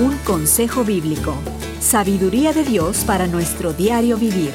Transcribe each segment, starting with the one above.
Un consejo bíblico. Sabiduría de Dios para nuestro diario vivir.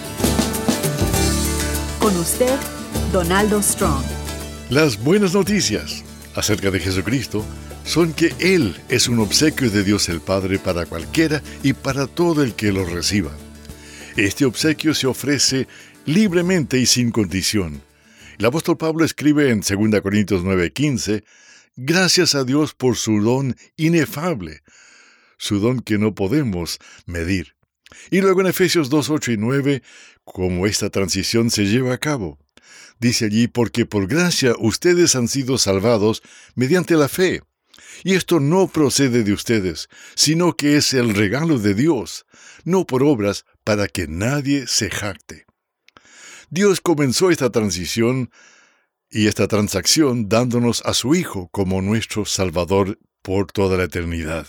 Con usted, Donaldo Strong. Las buenas noticias acerca de Jesucristo son que Él es un obsequio de Dios el Padre para cualquiera y para todo el que lo reciba. Este obsequio se ofrece libremente y sin condición. El apóstol Pablo escribe en 2 Corintios 9:15, gracias a Dios por su don inefable, su don que no podemos medir. Y luego en Efesios 2:8 y 9, cómo esta transición se lleva a cabo. Dice allí, porque por gracia ustedes han sido salvados mediante la fe. Y esto no procede de ustedes, sino que es el regalo de Dios, no por obras, para que nadie se jacte. Dios comenzó esta transición y esta transacción dándonos a su Hijo como nuestro Salvador por toda la eternidad.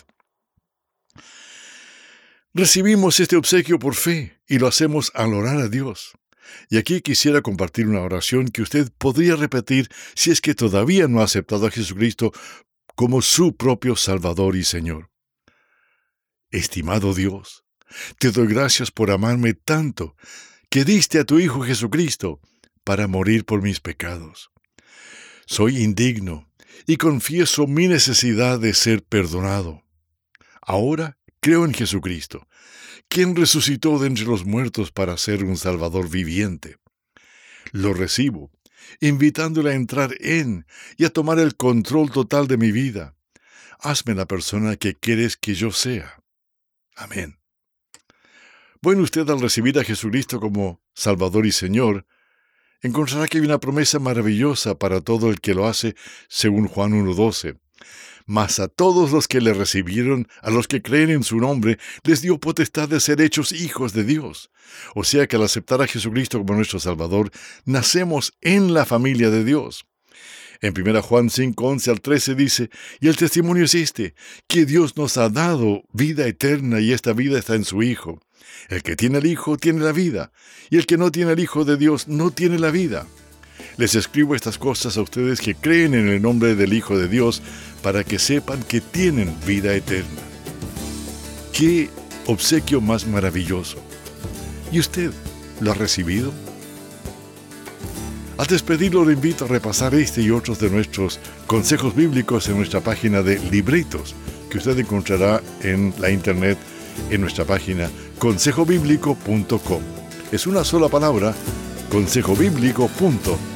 Recibimos este obsequio por fe y lo hacemos al orar a Dios. Y aquí quisiera compartir una oración que usted podría repetir si es que todavía no ha aceptado a Jesucristo como su propio Salvador y Señor. Estimado Dios, te doy gracias por amarme tanto que diste a tu Hijo Jesucristo para morir por mis pecados. Soy indigno y confieso mi necesidad de ser perdonado. Ahora creo en Jesucristo, quien resucitó de entre los muertos para ser un Salvador viviente. Lo recibo, invitándole a entrar en y a tomar el control total de mi vida. Hazme la persona que quieres que yo sea. Amén. Bueno, usted al recibir a Jesucristo como Salvador y Señor, encontrará que hay una promesa maravillosa para todo el que lo hace, según Juan 1:12. Mas a todos los que le recibieron, a los que creen en su nombre, les dio potestad de ser hechos hijos de Dios. O sea que al aceptar a Jesucristo como nuestro Salvador, nacemos en la familia de Dios. En 1 Juan 5:11 al 13 dice, y el testimonio es este, que Dios nos ha dado vida eterna y esta vida está en su Hijo. El que tiene el Hijo tiene la vida, y el que no tiene el Hijo de Dios no tiene la vida. Les escribo estas cosas a ustedes que creen en el nombre del Hijo de Dios, para que sepan que tienen vida eterna. ¡Qué obsequio más maravilloso! ¿Y usted lo ha recibido? Al despedirlo, le invito a repasar este y otros de nuestros consejos bíblicos en nuestra página de Libritos, que usted encontrará en la internet en nuestra página consejobiblico.com. Es una sola palabra, consejobiblico.com.